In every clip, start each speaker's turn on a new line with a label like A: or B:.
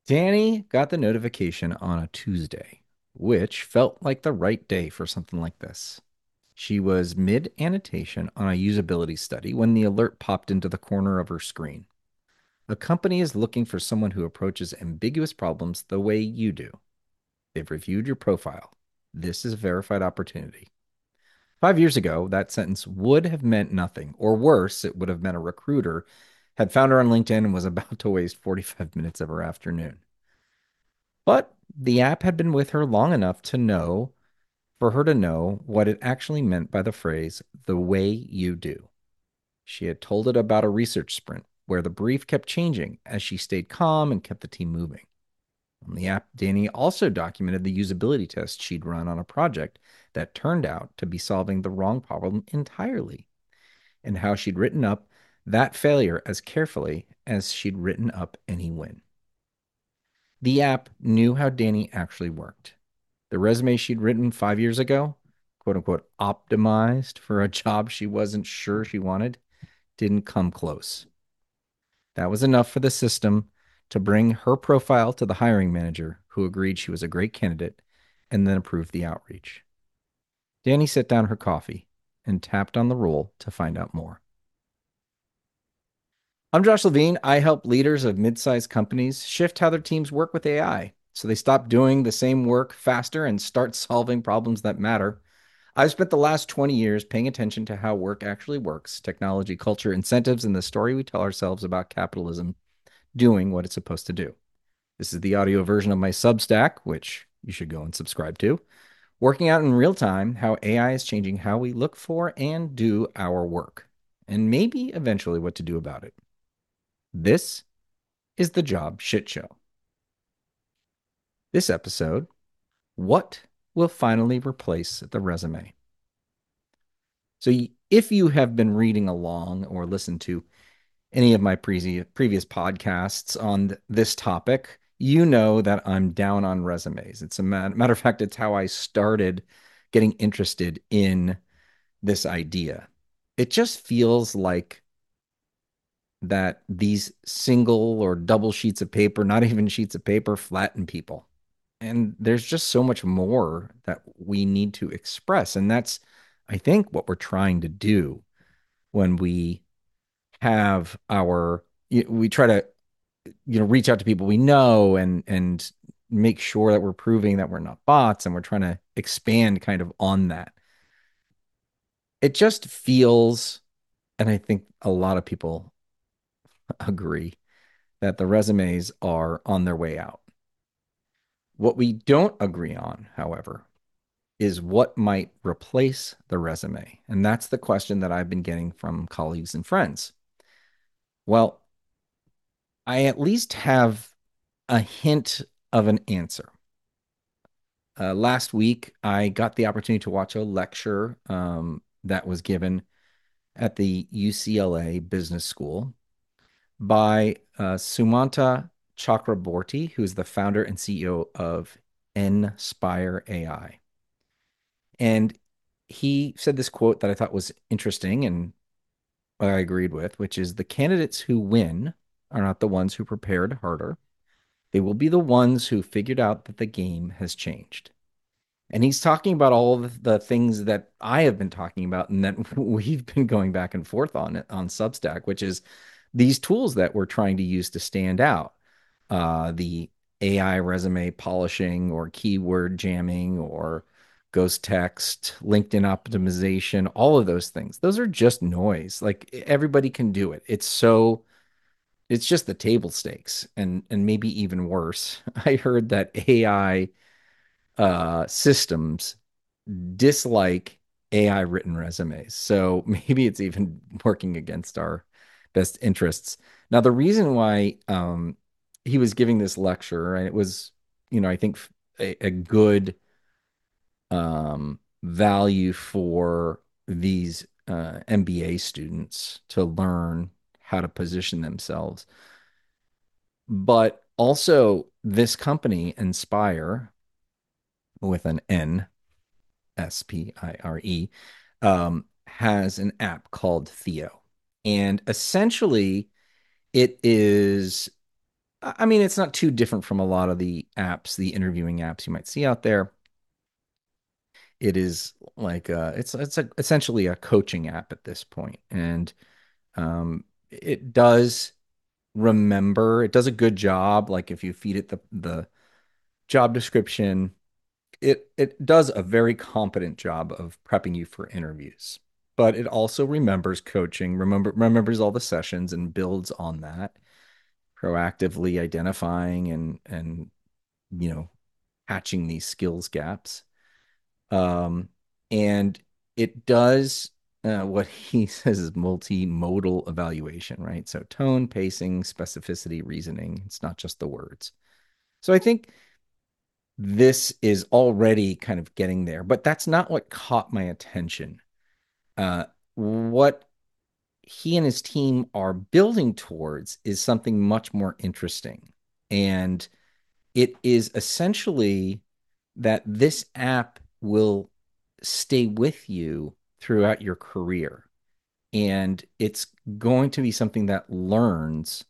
A: Danny got the notification on a Tuesday, which felt like the right day for something like this. She was mid annotation on a usability study when the alert popped into the corner of her screen. A company is looking for someone who approaches ambiguous problems the way you do. They've reviewed your profile. This is a verified opportunity. 5 years ago, that sentence would have meant nothing, or worse, it would have meant a recruiter had found her on LinkedIn and was about to waste 45 minutes of her afternoon. But the app had been with her long enough for her to know what it actually meant by the phrase, the way you do. She had told it about a research sprint where the brief kept changing as she stayed calm and kept the team moving. On the app, Danny also documented the usability test she'd run on a project that turned out to be solving the wrong problem entirely, and how she'd written up that failure as carefully as she'd written up any win. The app knew how Danny actually worked. The resume she'd written 5 years ago, quote unquote, optimized for a job she wasn't sure she wanted, didn't come close. That was enough for the system to bring her profile to the hiring manager, who agreed she was a great candidate and then approved the outreach. Danny set down her coffee and tapped on the roll to find out more. I'm Josh Levine. I help leaders of mid-sized companies shift how their teams work with AI so they stop doing the same work faster and start solving problems that matter. I've spent the last 20 years paying attention to how work actually works, technology, culture, incentives, and the story we tell ourselves about capitalism doing what it's supposed to do. This is the audio version of my Substack, which you should go and subscribe to, working out in real time how AI is changing how we look for and do our work, and maybe eventually what to do about it. This is the Job Shit Show. This episode, what will finally replace the resume? So, if you have been reading along or listened to any of my previous podcasts on this topic, you know that I'm down on resumes. It's a matter of fact, it's how I started getting interested in this idea. It just feels like that these single or double sheets of paper, not even sheets of paper, flatten people. And there's just so much more that we need to express. And that's, I think, what we're trying to do when we have we try to, reach out to people we know and make sure that we're proving that we're not bots and we're trying to expand kind of on that. It just feels, and I think a lot of people agree, that the resumes are on their way out. What we don't agree on, however, is what might replace the resume. And that's the question that I've been getting from colleagues and friends. Well, I at least have a hint of an answer. Last week, I got the opportunity to watch a lecture that was given at the UCLA Business School by Sumanta Chakraborty, who's the founder and CEO of Nspire AI. And he said this quote that I thought was interesting and I agreed with, which is the candidates who win are not the ones who prepared harder. They will be the ones who figured out that the game has changed. And he's talking about all of the things that I have been talking about and that we've been going back and forth on Substack, which is these tools that we're trying to use to stand out. The AI resume polishing or keyword jamming or ghost text, LinkedIn optimization, all of those things. Those are just noise. Like everybody can do it. It's just the table stakes and maybe even worse. I heard that AI systems dislike AI written resumes. So maybe it's even working against our best interests. Now, the reason why he was giving this lecture, and it was, I think a good value for these MBA students to learn how to position themselves. But also, this company, Inspire, with an N, Spire, has an app called Theo. And essentially, it is I mean, it's not too different from a lot of the apps, the interviewing apps you might see out there. It is like essentially a coaching app at this point, and it does remember. It does a good job. Like if you feed it the job description, it does a very competent job of prepping you for interviews. But it also remembers coaching, remembers all the sessions and builds on that, proactively identifying and you know patching these skills gaps. Um, and it does what he says is multimodal evaluation, right? So tone, pacing, specificity, reasoning. It's not just the words. So I think this is already kind of getting there, but that's not what caught my attention. What he and his team are building towards is something much more interesting. And it is essentially that this app will stay with you throughout your career. And it's going to be something that learns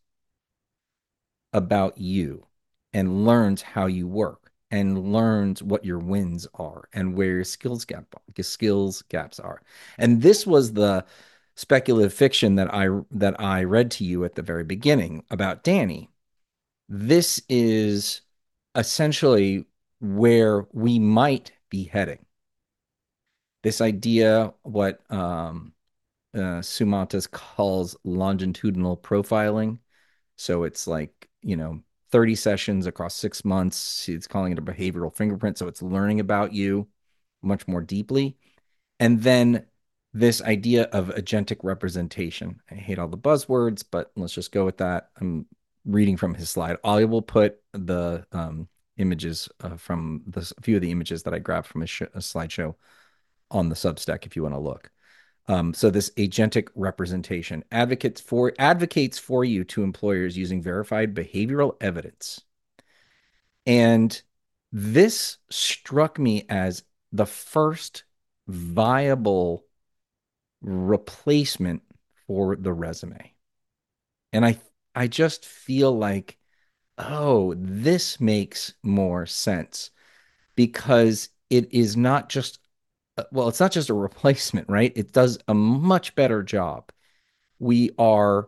A: about you and learns how you work and learns what your wins are and where your skills gaps are. And this was the speculative fiction that I read to you at the very beginning about Danny. This is essentially where we might be heading. This idea, what Sumantas calls longitudinal profiling. So it's like, 30 sessions across 6 months. It's calling it a behavioral fingerprint. So it's learning about you much more deeply. And then this idea of agentic representation. I hate all the buzzwords, but let's just go with that. I'm reading from his slide. I will put the images from a few of the images that I grabbed from a slideshow on the Substack if you want to look. So this agentic representation advocates for you to employers using verified behavioral evidence. And this struck me as the first viable replacement for the resume. And I just feel like, oh, this makes more sense because it is not just well, it's not just a replacement, right? It does a much better job. We are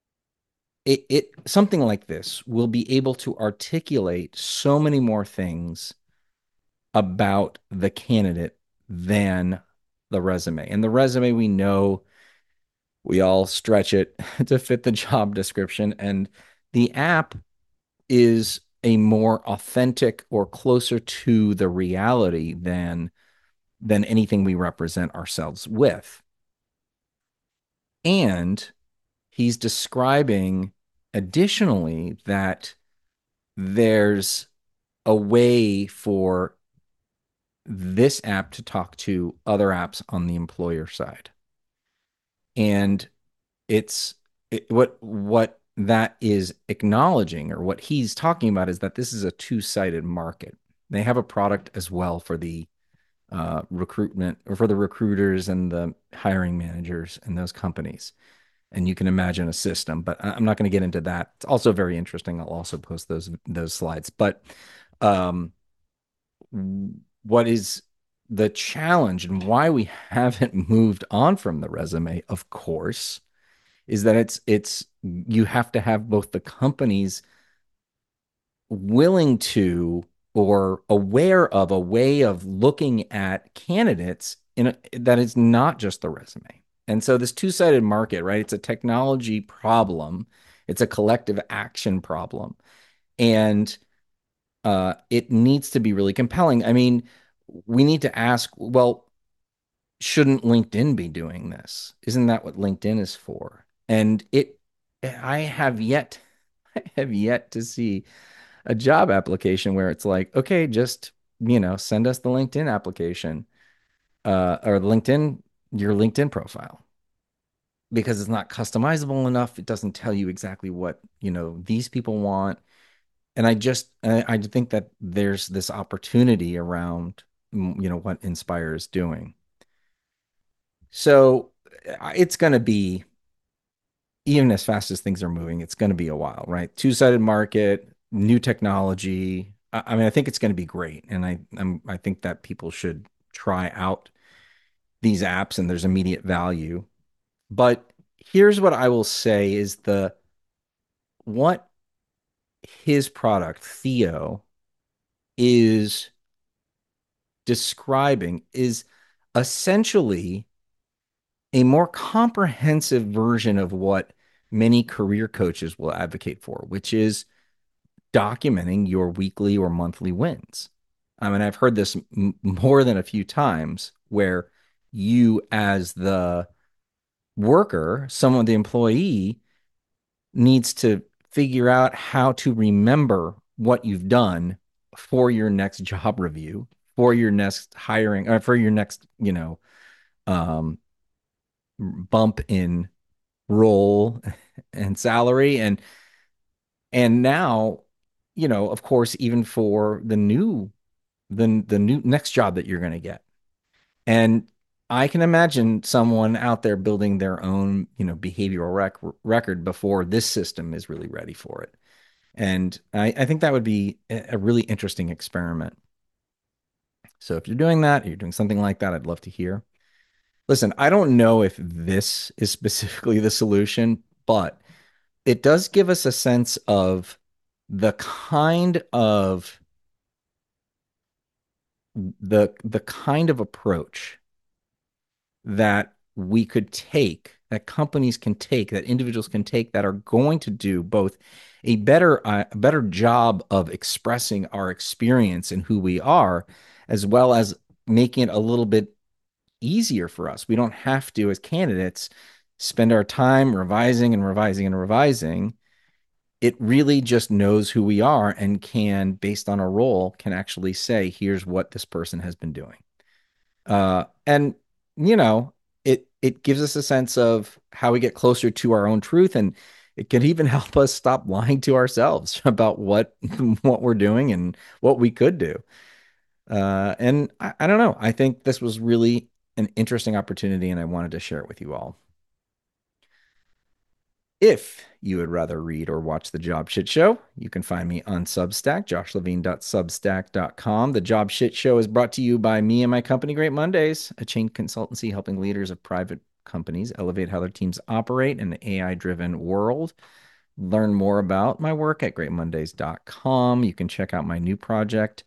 A: it something like this will be able to articulate so many more things about the candidate than the resume. And the resume, we know we all stretch it to fit the job description, and the app is a more authentic or closer to the reality than anything we represent ourselves with. And he's describing additionally that there's a way for this app to talk to other apps on the employer side. And it's what that is acknowledging, or what he's talking about, is that this is a two-sided market. They have a product as well for the recruitment, or for the recruiters and the hiring managers in those companies. And you can imagine a system, but I'm not going to get into that. It's also very interesting. I'll also post those slides. But um, what is the challenge and why we haven't moved on from the resume, of course, is that it's you have to have both the companies willing to or aware of a way of looking at candidates that is not just the resume. And so this two-sided market, right? It's a technology problem. It's a collective action problem. And it needs to be really compelling. I mean, we need to ask, well, shouldn't LinkedIn be doing this? Isn't that what LinkedIn is for? And I have yet to see a job application where it's like, okay, just, send us the LinkedIn application, or your LinkedIn profile, because it's not customizable enough. It doesn't tell you exactly what, these people want. And I think that there's this opportunity around, what Inspire is doing. So it's going to be even as fast as things are moving, it's going to be a while, right? Two-sided market, new technology. I mean, I think it's going to be great, and I think that people should try out these apps, and there's immediate value. But here's what I will say is the what his product, Theo, is describing is essentially a more comprehensive version of what many career coaches will advocate for, which is documenting your weekly or monthly wins. I mean, I've heard this more than a few times where you, as the worker, someone, the employee, needs to figure out how to remember what you've done for your next job review, for your next hiring, or for your next, um, bump in role and salary, and now, of course, even for the new next job that you're going to get. And I can imagine someone out there building their own, behavioral record before this system is really ready for it. And I think that would be a really interesting experiment. So if you're doing that, or you're doing something like that, I'd love to hear. Listen, I don't know if this is specifically the solution, but it does give us a sense of the kind of the kind of approach that we could take, that companies can take, that individuals can take, that are going to do both a better job of expressing our experience and who we are, as well as making it a little bit easier for us. We don't have to, as candidates, spend our time revising and revising and revising. It really just knows who we are and can, based on a role, can actually say, here's what this person has been doing. And you know, it gives us a sense of how we get closer to our own truth, and it can even help us stop lying to ourselves about what we're doing and what we could do. And I don't know. I think this was really an interesting opportunity, and I wanted to share it with you all. If you would rather read or watch The Job Shit Show, you can find me on Substack, joshlevine.substack.com. The Job Shit Show is brought to you by me and my company, Great Mondays, a chain consultancy helping leaders of private companies elevate how their teams operate in an AI-driven world. Learn more about my work at greatmondays.com. You can check out my new project,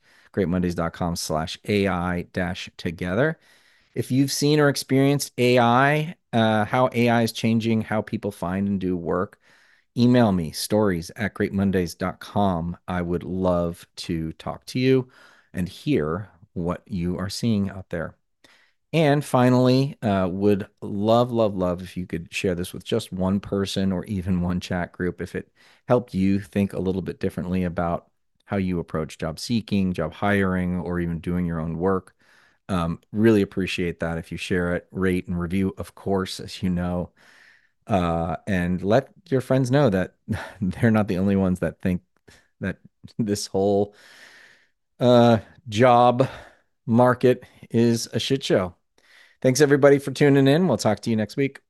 A: greatmondays.com/AI-together. If you've seen or experienced AI, how AI is changing how people find and do work, email me stories@greatmondays.com. I would love to talk to you and hear what you are seeing out there. And finally, would love, love, love if you could share this with just one person or even one chat group if it helped you think a little bit differently about how you approach job seeking, job hiring, or even doing your own work. Really appreciate that if you share it, rate and review, of course, as you know, and let your friends know that they're not the only ones that think that this whole uh, job market is a shit show. Thanks everybody for tuning in. We'll talk to you next week.